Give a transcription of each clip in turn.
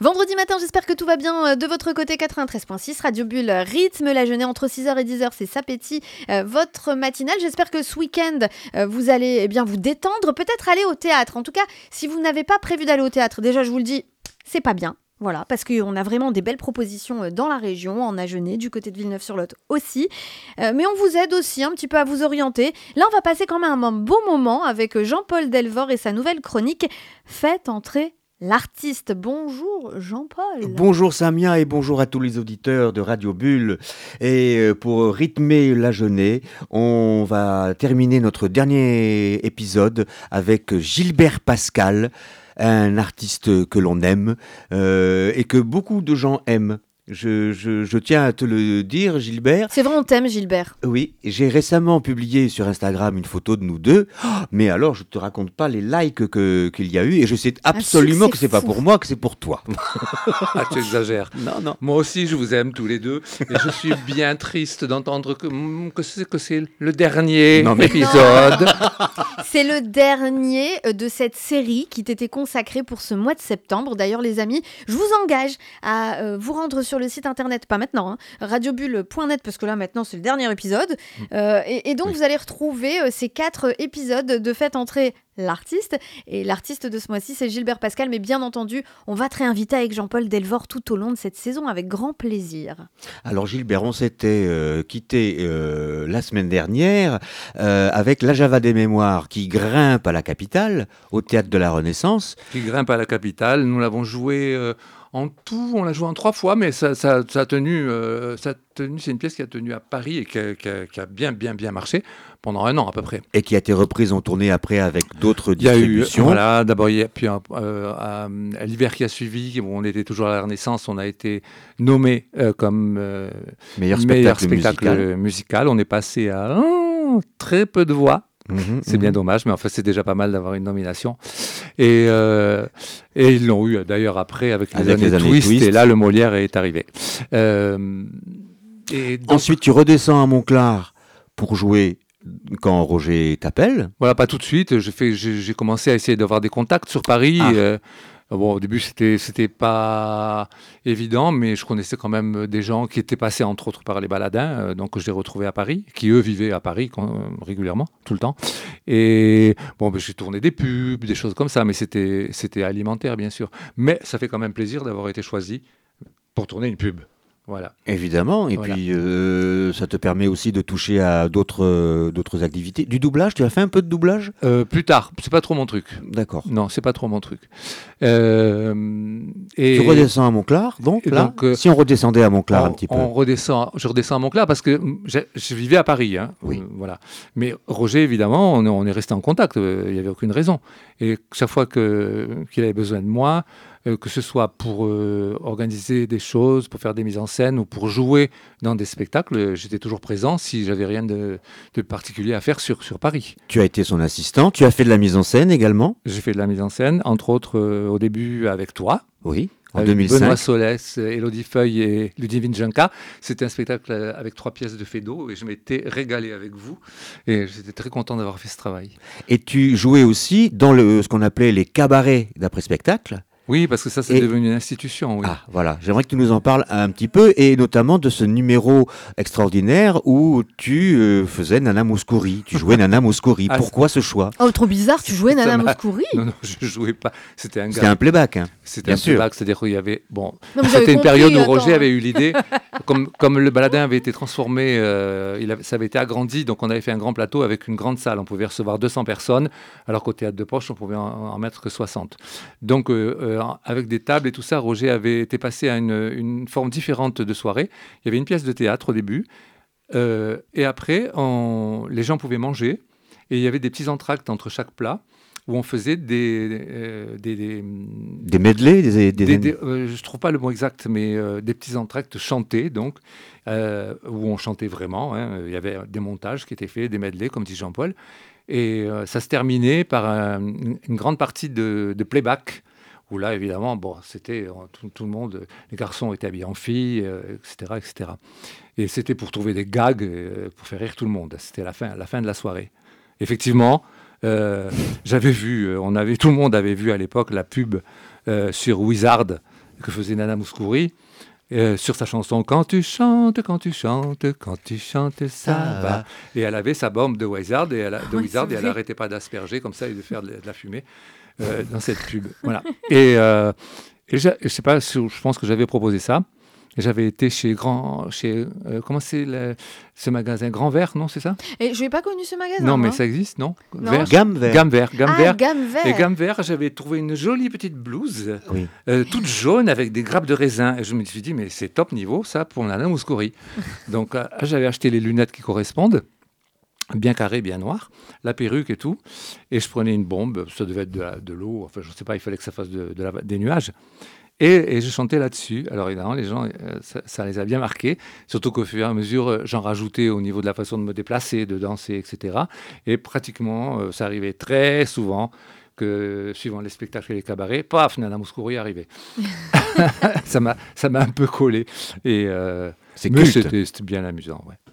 Vendredi matin, j'espère que tout va bien de votre côté. 93.6, Radio Bulle rythme la journée entre 6h et 10h, c'est Sapétit, votre matinale. J'espère que ce week-end, vous allez vous détendre, peut-être aller au théâtre. En tout cas, si vous n'avez pas prévu d'aller au théâtre, déjà je vous le dis, c'est pas bien. Voilà, parce qu'on a vraiment des belles propositions dans la région, en Agenais, du côté de Villeneuve-sur-Lot aussi. Mais on vous aide aussi un petit peu à vous orienter. Là, on va passer quand même un beau moment avec Jean-Paul Delvort et sa nouvelle chronique « Faites entrer l'artiste ». Bonjour Jean-Paul. Bonjour Samia et bonjour à tous les auditeurs de Radio Bulle. Et pour rythmer la journée, on va terminer notre dernier épisode avec Gilbert Pascal, un artiste que l'on aime et que beaucoup de gens aiment. Je tiens à te le dire, Gilbert. C'est vrai, on t'aime, Gilbert. Oui, j'ai récemment publié sur Instagram une photo de nous deux. Mais alors, je te raconte pas les likes qu'il y a eu. Et je sais absolument que c'est pas pour moi, que c'est pour toi. Ah, tu exagères. Non. Moi aussi, je vous aime tous les deux. Et je suis bien triste d'entendre que c'est le dernier épisode. C'est le dernier de cette série qui t'était consacrée pour ce mois de septembre. D'ailleurs, les amis, je vous engage à vous rendre sur le site internet, pas maintenant, radiobulle.net, parce que là, maintenant, c'est le dernier épisode. Et donc, vous allez retrouver ces 4 épisodes de Faites entrer l'artiste. Et l'artiste de ce mois-ci, c'est Gilbert Pascal. Mais bien entendu, on va te réinviter avec Jean-Paul Delvort tout au long de cette saison, avec grand plaisir. Alors Gilbert, on s'était quitté la semaine dernière avec La Java des Mémoires qui grimpe à la capitale, au Théâtre de la Renaissance. Qui grimpe à la capitale. Nous l'avons joué en tout, on l'a joué en 3 fois, mais ça a tenu, c'est une pièce qui a tenu à Paris et qui a bien marché pendant 1 an à peu près. Et qui a été reprise en tournée après avec d'autres distributions. D'abord, puis à l'hiver qui a suivi, où on était toujours à la Renaissance, on a été nommé comme meilleur spectacle musical. On est passé à très peu de voix. C'est bien dommage, mais en fait, c'est déjà pas mal d'avoir une nomination. Et ils l'ont eu d'ailleurs après avec les années Twist. Et là, le Molière est arrivé. Et donc, ensuite, tu redescends à Montclar pour jouer quand Roger t'appelle. Voilà, pas tout de suite. J'ai commencé à essayer d'avoir des contacts sur Paris. Bon, au début, c'était pas évident, mais je connaissais quand même des gens qui étaient passés, entre autres, par les Baladins, donc je les retrouvais à Paris, qui, eux, vivaient à Paris régulièrement, tout le temps. Et bon, j'ai tourné des pubs, des choses comme ça, mais c'était alimentaire, bien sûr. Mais ça fait quand même plaisir d'avoir été choisi pour tourner une pub. Voilà. Évidemment, et puis ça te permet aussi de toucher à d'autres activités. Du doublage, tu as fait un peu de doublage ? Plus tard, c'est pas trop mon truc. D'accord. Non, c'est pas trop mon truc. Tu redescends à Montclar, donc là, si on redescendait à Montclar un petit peu. Je redescends à Montclar parce que je vivais à Paris. Oui. Voilà. Mais Roger, évidemment, on est resté en contact, il n'y avait aucune raison. Et chaque fois qu'il avait besoin de moi, que ce soit pour organiser des choses, pour faire des mises en scène ou pour jouer dans des spectacles, j'étais toujours présent si j'avais rien de particulier à faire sur Paris. Tu as été son assistant, tu as fait de la mise en scène également ? J'ai fait de la mise en scène, entre autres au début avec toi. Oui, en 2005. Benoît Solès, Élodie Feuille et Ludivine Junca. C'était un spectacle avec 3 pièces de Feydeau et je m'étais régalé avec vous. Et j'étais très content d'avoir fait ce travail. Et tu jouais aussi dans ce qu'on appelait les cabarets d'après-spectacle ? Oui, parce que ça, c'est devenu une institution. Oui. Ah, voilà. J'aimerais que tu nous en parles un petit peu, et notamment de ce numéro extraordinaire où tu faisais Nana Mouskouri. Tu jouais Nana Mouskouri. Pourquoi ce choix ? Oh, trop bizarre, tu jouais Nana Mouskouri ? Non, je jouais pas. C'était un playback. C'était un playback, c'est-à-dire qu'il y avait... Bon, c'était une période où Roger avait eu l'idée, comme le Baladin avait été transformé, ça avait été agrandi, donc on avait fait un grand plateau avec une grande salle. On pouvait recevoir 200 personnes, alors qu'au Théâtre de Poche, on pouvait en mettre que 60. Donc, avec des tables et tout ça, Roger avait été passé à une forme différente de soirée. Il y avait une pièce de théâtre au début, et après, les gens pouvaient manger, et il y avait des petits entr'actes entre chaque plat, où on faisait des medleys, je trouve pas le mot exact, mais des petits entr'actes chantés, donc, où on chantait vraiment. Il y avait des montages qui étaient faits, des medleys, comme dit Jean-Paul, et ça se terminait par une grande partie de playback, où là, évidemment, c'était tout le monde, les garçons étaient habillés en filles, etc. Et c'était pour trouver des gags, pour faire rire tout le monde. C'était la fin de la soirée. Effectivement, j'avais vu, tout le monde avait vu à l'époque la pub sur Wizard que faisait Nana Mouskouri. Sur sa chanson Quand tu chantes, quand tu chantes, quand tu chantes, ça va. Et elle avait sa bombe de Wizard et elle n'arrêtait pas d'asperger comme ça et de faire de la fumée dans cette pub. Voilà. Et je sais pas, je pense que j'avais proposé ça. J'avais été comment c'est ce magasin Grand Vert, non, c'est ça? Et je n'ai pas connu ce magasin. Non, mais moi. ça existe, non, Non. Gamme Vert. Gamme Vert. Gamme Vert. Et Gamme Vert, j'avais trouvé une jolie petite blouse, Oui. toute jaune avec des grappes de raisin. Et je me suis dit, mais c'est top niveau, ça, pour Nana Mouskouri. Donc, j'avais acheté les lunettes qui correspondent, bien carrées, bien noires, la perruque et tout. Et je prenais une bombe, ça devait être de l'eau, enfin, je ne sais pas, il fallait que ça fasse des nuages. Et je chantais là-dessus. Alors évidemment, les gens, ça les a bien marqués. Surtout qu'au fur et à mesure, j'en rajoutais au niveau de la façon de me déplacer, de danser, etc. Et pratiquement, ça arrivait très souvent que, suivant les spectacles et les cabarets, paf, Nana Mouskouri arrivait. ça m'a un peu collé. Et, C'est Bah, mais culte. c'était bien amusant, ouais.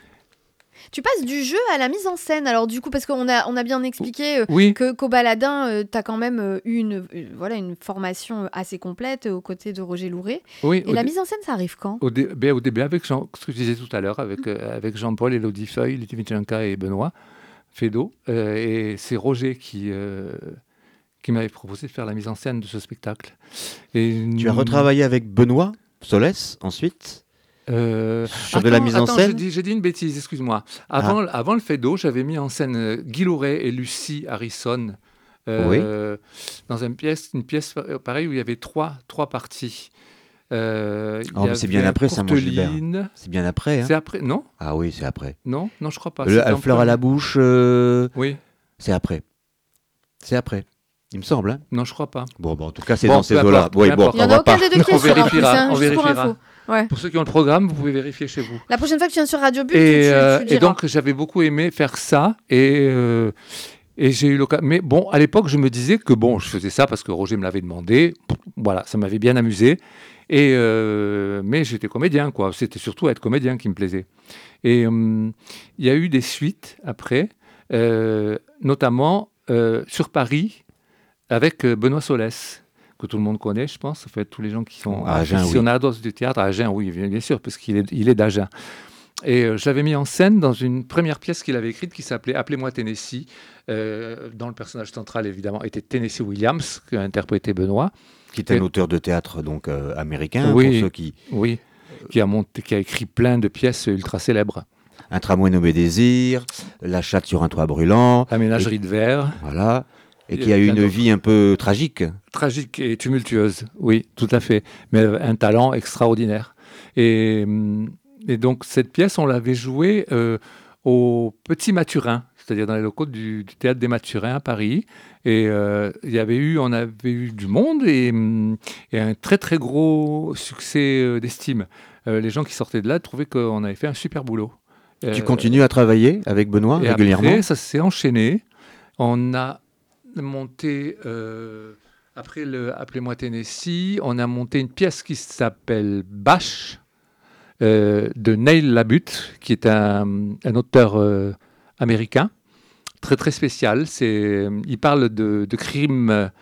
Tu passes du jeu à la mise en scène. Alors du coup, parce qu'on a bien expliqué Oui, qu'au Baladin, tu as quand même eu une formation assez complète aux côtés de Roger Louret. oui. Et la mise en scène, ça arrive quand? Au début, avec ce que je disais tout à l'heure, avec Jean-Paul, Élodie Feuille, Lydie Vitchenka et Benoît Fédot. Et c'est Roger qui m'avait proposé de faire la mise en scène de ce spectacle. Et, Tu as retravaillé avec Benoît Solès ensuite sur de la mise en scène. J'ai dit une bêtise, excuse-moi. Avant le Fédot, j'avais mis en scène Guy Louret et Lucie Harrison dans une pièce pareille où il y avait trois parties. Mais c'est bien après ça, mon Gilbert. C'est bien après. Hein. C'est après, non? Ah oui, c'est après. Non, je crois pas. Le fleur à la bouche, Oui, c'est après. C'est après. Il me semble. Hein. non, je crois pas. Bon, en tout cas, c'est Bon, dans ces peu eaux-là. importe, Oui, peu bon, importe. Il n'y on en a va aucun pas. des deux qui est On sûr, en plus, vérifiera, on juste pour vérifiera. info. Ouais. Pour ceux qui ont le programme, vous pouvez vérifier chez vous. La prochaine fois que tu viens sur Radio Bulle, Et, tu et diras. donc, j'avais beaucoup aimé faire ça. Et j'ai eu l'occasion. Mais bon, à l'époque, je me disais que bon, je faisais ça parce que Roger me l'avait demandé. Voilà, ça m'avait bien amusé. Mais j'étais comédien, quoi. C'était surtout être comédien qui me plaisait. Et il y a eu des suites après, notamment sur Paris, avec Benoît Solès, que tout le monde connaît, je pense. En fait, tous les gens qui sont À Agen, aficionados du théâtre, à Agen, oui, bien sûr, parce qu'il est d'Agen. Et je l'avais mis en scène dans une première pièce qu'il avait écrite qui s'appelait Appelez-moi Tennessee, dont le personnage central, évidemment, était Tennessee Williams, qu'a interprété Benoît. Qui est un auteur de théâtre donc américain, Oui. pour ceux qui... Oui, qui a écrit plein de pièces ultra célèbres. Un tramway nommé Désir, La chatte sur un toit brûlant, La ménagerie de verre, voilà, et Il y qui a a eu plein une d'autres. vie un peu tragique. tragique et tumultueuse, oui, tout à fait, mais un talent extraordinaire. Et donc cette pièce, on l'avait jouée au Petit Mathurin, c'est-à-dire dans les locaux du Théâtre des Mathurins à Paris. Et on avait eu du monde et un très très gros succès d'estime. Les gens qui sortaient de là trouvaient qu'on avait fait un super boulot. Tu continues à travailler avec Benoît Et régulièrement? après, ça s'est enchaîné. On a monté, après le Appelez-moi Tennessee, on a monté une pièce qui s'appelle Bâche, de Neil Labute, qui est un auteur américain, très très spécial. Il parle de crimes,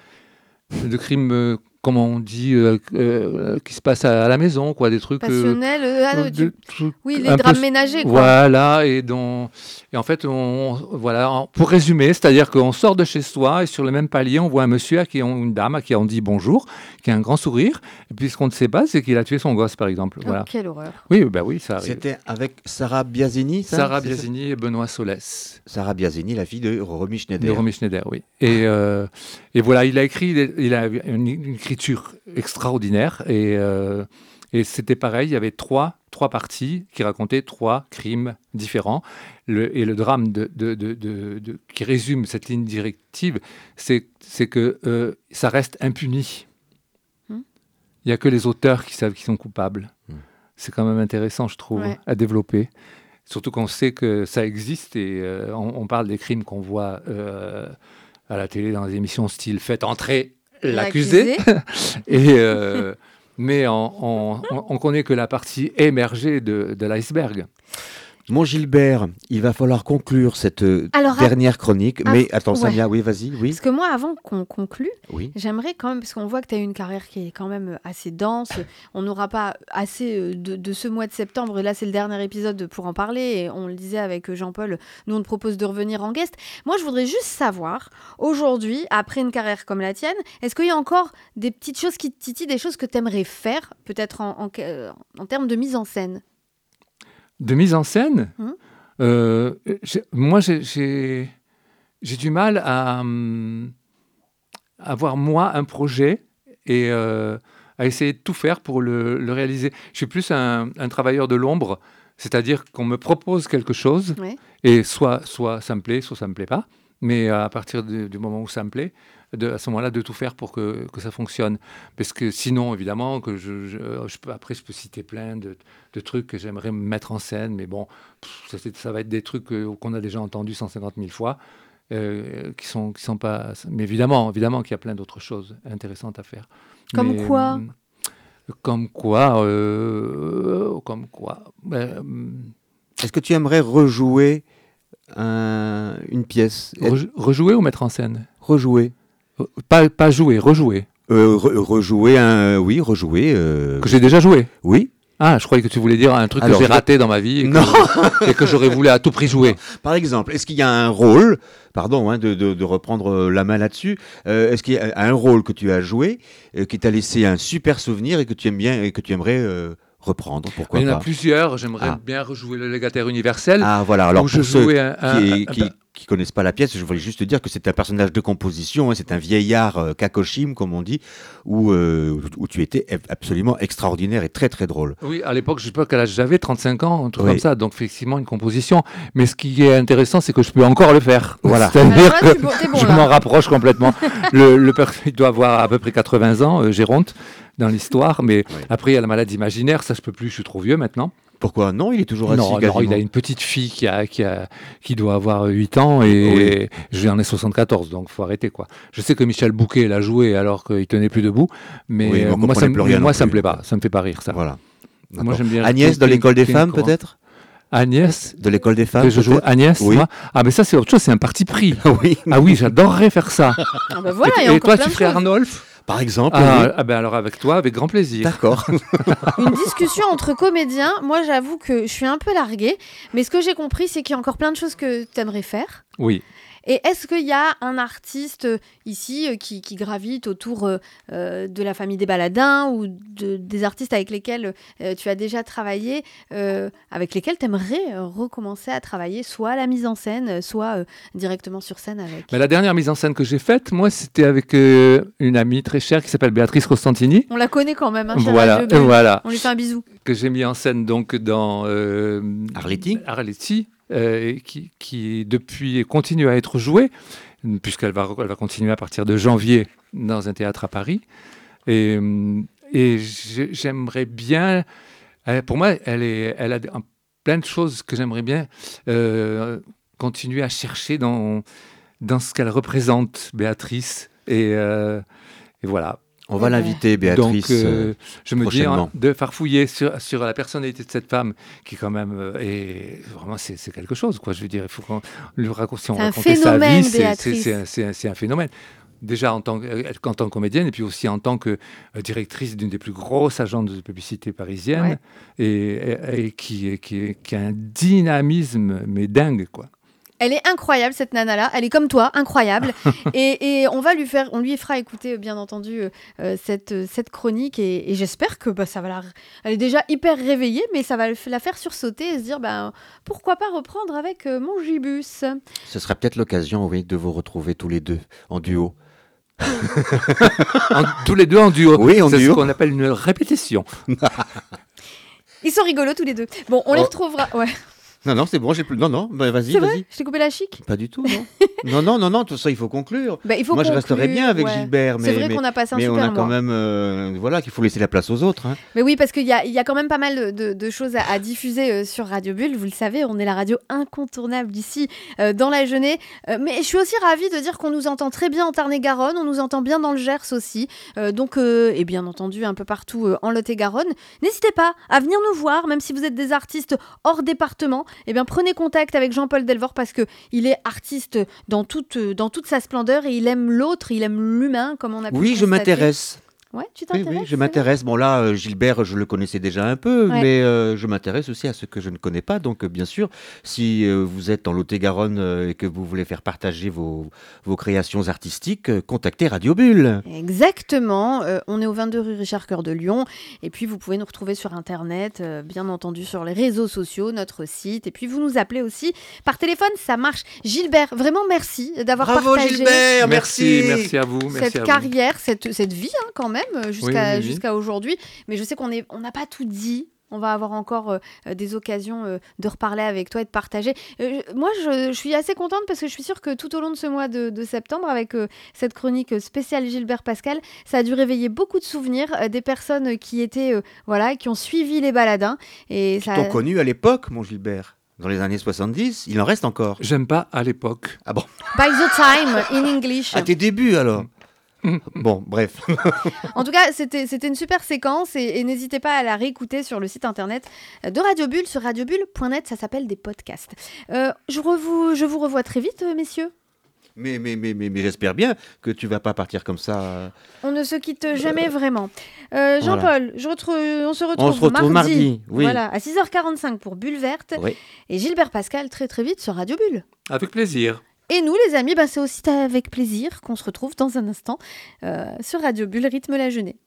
comment on dit, qui se passent à la maison, quoi, des trucs... Passionnel. des trucs Oui, les un drames peu- ménagers, quoi. Voilà, et en fait, pour résumer, c'est-à-dire qu'on sort de chez soi et sur le même palier, on voit un monsieur une dame à qui on dit bonjour, qui a un grand sourire, et puis ce qu'on ne sait pas, c'est qu'il a tué son gosse, par exemple. Oh, Voilà. quelle horreur. Oui, bah oui, ça arrive. C'était avec Sarah Biasini, ça? Sarah C'est ça Biasini et Benoît Solès. Sarah Biasini, la fille de Romy De Schneider. Romy Schneider, oui. Et voilà, il a une écriture extraordinaire. Et c'était pareil, il y avait trois parties qui racontaient trois crimes différents. Et le drame qui résume cette ligne directive, c'est que ça reste impuni. Il n'y a que les auteurs qui savent qu'ils sont coupables. C'est quand même intéressant, je trouve, Ouais. à développer. Surtout qu'on sait que ça existe et on parle des crimes qu'on voit à la télé dans des émissions style « Faites entrer l'accusé ». Mais on connaît que la partie émergée de l'iceberg. Mon Gilbert, il va falloir conclure cette Alors, dernière chronique. Mais attends, ouais. Samia, oui, vas-y, oui. Parce que moi, avant qu'on conclue, Oui. j'aimerais quand même, parce qu'on voit que tu as eu une carrière qui est quand même assez dense, on n'aura pas assez de ce mois de septembre, et là c'est le dernier épisode pour en parler, et on le disait avec Jean-Paul, nous on te propose de revenir en guest. Moi je voudrais juste savoir, aujourd'hui, après une carrière comme la tienne, est-ce qu'il y a encore des petites choses qui te titillent, des choses que tu aimerais faire, peut-être en termes de mise en scène? De mise en scène, moi, j'ai du mal à avoir, moi, un projet et à essayer de tout faire pour le réaliser. Je suis plus un travailleur de l'ombre, c'est-à-dire qu'on me propose quelque chose et soit ça me plaît, soit ça ne me plaît pas. Mais à partir du moment où ça me plaît, à ce moment-là, de tout faire pour que ça fonctionne. Parce que sinon, évidemment, que après, je peux citer plein de trucs que j'aimerais mettre en scène. Mais bon, ça va être des trucs qu'on a déjà entendus 150 000 fois, qui sont pas... Mais évidemment qu'il y a plein d'autres choses intéressantes à faire. Comme quoi Est-ce que tu aimerais rejouer une pièce? Rejouer ou mettre en scène? Rejouer. Pas jouer, rejouer. Rejouer oui, rejouer. Que j'ai déjà joué? Oui. Ah, je croyais que tu voulais dire un truc que j'ai raté dans ma vie et que j'aurais voulu à tout prix jouer. Par exemple, est-ce qu'il y a un rôle, pardon de reprendre la main là-dessus, est-ce qu'il y a un rôle que tu as joué, qui t'a laissé un super souvenir et que tu aimes bien et que tu aimerais reprendre? Pourquoi pas? Il y en a plusieurs. J'aimerais bien rejouer le Légataire universel. Ah voilà, alors pour ceux qui connaissent pas la pièce, je voulais juste te dire que c'est un personnage de composition, c'est un vieillard kakoshim, comme on dit, où tu étais absolument extraordinaire et très très drôle. Oui, à l'époque, je sais pas quel âge j'avais, 35 ans, un truc comme ça, donc effectivement une composition. Mais ce qui est intéressant, c'est que je peux encore le faire. Voilà. C'est-à-dire que je m'en rapproche complètement. Le personnage doit avoir à peu près 80 ans, Géronte, dans l'histoire, mais après il y a la maladie imaginaire, ça je peux plus, je suis trop vieux maintenant. Pourquoi? Non, il est toujours assis. Non, il a une petite fille qui doit avoir 8 ans et j'en ai 74, donc il faut arrêter, quoi. Je sais que Michel Bouquet l'a joué alors qu'il tenait plus debout, mais moi ça me plaît pas, ça me fait pas rire, ça. Voilà. Moi j'aime bien Agnès de l'école des femmes, peut-être? Agnès de l'école des femmes. Que je joue Agnès, oui. Moi. Ah mais ça c'est autre chose, c'est un parti pris. Oui. Ah oui, j'adorerais faire ça. Ah ben voilà, et toi tu ferais Arnolphe? Par exemple. Ben alors avec toi, avec grand plaisir. D'accord. Une discussion entre comédiens. Moi, j'avoue que je suis un peu larguée. Mais ce que j'ai compris, c'est qu'il y a encore plein de choses que tu aimerais faire. Oui. Et est-ce qu'il y a un artiste ici qui gravite autour de la famille des Baladins ou des artistes avec lesquels tu as déjà travaillé, avec lesquels tu aimerais recommencer à travailler, soit à la mise en scène, soit directement sur scène avec? Mais la dernière mise en scène que j'ai faite, moi, c'était avec une amie très chère qui s'appelle Béatrice Costantini. On la connaît quand même, hein, voilà. On lui fait un bisou. Que j'ai mis en scène donc dans Arletty. Qui depuis continue à être jouée, puisqu'elle va continuer à partir de janvier dans un théâtre à Paris. Et j'aimerais bien... pour moi, elle a plein de choses que j'aimerais bien continuer à chercher dans ce qu'elle représente, Béatrice. Et voilà. On va l'inviter, Béatrice. Donc, je me dis de farfouiller sur la personnalité de cette femme, qui quand même est vraiment c'est quelque chose, quoi. Je veux dire, il faut qu'on lui raconte, si on racontait sa vie, c'est un phénomène. Déjà en tant que comédienne, et puis aussi en tant que directrice d'une des plus grosses agences de publicité parisiennes, et qui a un dynamisme mais dingue, quoi. Elle est incroyable, cette nana-là. Elle est comme toi, incroyable. et on lui fera écouter, bien entendu, cette chronique. Et j'espère que ça va elle est déjà hyper réveillée, mais ça va la faire sursauter et se dire, pourquoi pas reprendre avec mon Gibus. Ce sera peut-être l'occasion, oui, de vous retrouver tous les deux en duo. Tous les deux en duo. Oui, en duo. C'est ce qu'on appelle une répétition. Ils sont rigolos tous les deux. Bon, on les retrouvera. Ouais. Non, c'est bon, j'ai plus. Non, vas-y. C'est vrai ? Je t'ai coupé la chic ? Pas du tout, non. non, tout ça, il faut conclure. Il faut Moi, je resterai bien avec Gilbert, mais c'est vrai qu'on a passé un super mois. Mais on a quand même, qu'il faut laisser la place aux autres. Hein. Mais oui, parce qu'il y a quand même pas mal de choses à diffuser sur Radio Bulle. Vous le savez, on est la radio incontournable ici, dans la Genée. Mais je suis aussi ravie de dire qu'on nous entend très bien en Tarn-et-Garonne, on nous entend bien dans le Gers aussi. Et bien entendu, un peu partout en Lot-et-Garonne. N'hésitez pas à venir nous voir, même si vous êtes des artistes hors département. eh bien, prenez contact avec Jean-Paul Delvort parce qu'il est artiste dans toute sa splendeur et il aime l'autre, il aime l'humain, comme on a pu Oui, je constater. m'intéresse. Ouais, tu Oui, t'intéresses? oui, je m'intéresse. Bon là, Gilbert, je le connaissais déjà un peu, Ouais. mais je m'intéresse aussi à ce que je ne connais pas. Donc, bien sûr, si vous êtes en Lot-et-Garonne et que vous voulez faire partager vos créations artistiques, contactez Radio Bulle. Exactement, on est au 22 rue Richard Cœur de Lyon et puis vous pouvez nous retrouver sur internet, bien entendu sur les réseaux sociaux, notre site et puis vous nous appelez aussi par téléphone, ça marche. Gilbert, vraiment merci d'avoir Bravo partagé Gilbert, merci. Merci à vous. Merci cette à vous. carrière, cette vie quand même Oui. jusqu'à aujourd'hui, mais je sais qu'on n'a pas tout dit. On va avoir encore des occasions de reparler avec toi et de partager. Moi, je suis assez contente parce que je suis sûre que tout au long de ce mois de septembre, avec cette chronique spéciale Gilbert Pascal, ça a dû réveiller beaucoup de souvenirs des personnes qui étaient, qui ont suivi les baladins. Et Qui ça... t'ont connu à l'époque, mon Gilbert. Dans les années 70, il en reste encore. J'aime pas à l'époque. Ah bon? By the time, in English. À tes débuts alors. Bon, bref. En tout cas, c'était une super séquence et n'hésitez pas à la réécouter sur le site internet de Radio Bulle, sur radiobulle.net, ça s'appelle des podcasts. Je vous revois très vite, messieurs. Mais j'espère bien que tu vas pas partir comme ça. On ne se quitte jamais vraiment. Jean-Paul, on se retrouve, On se retrouve mardi, oui. Voilà, à 6h45 pour Bulle Verte. Oui. Et Gilbert Pascal très très vite sur Radio Bulle. Avec plaisir. Et nous, les amis, c'est aussi avec plaisir qu'on se retrouve dans un instant sur Radio Bulle, rythme la journée.